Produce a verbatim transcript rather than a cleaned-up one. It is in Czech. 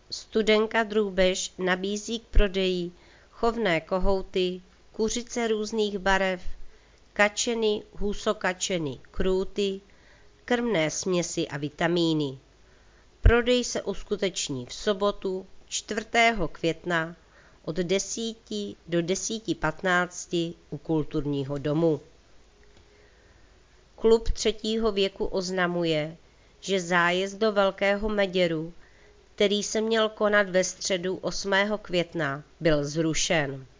Studenka Drůbež nabízí k prodeji chovné kohouty, kuřice různých barev, kačeny, husokačeny, krůty, krmné směsi a vitamíny. Prodej se uskuteční v sobotu čtvrtého května od desíti do desíti patnácti u kulturního domu. Klub třetího věku oznamuje, že zájezd do Velkého Meděru, který se měl konat ve středu osmého května, byl zrušen.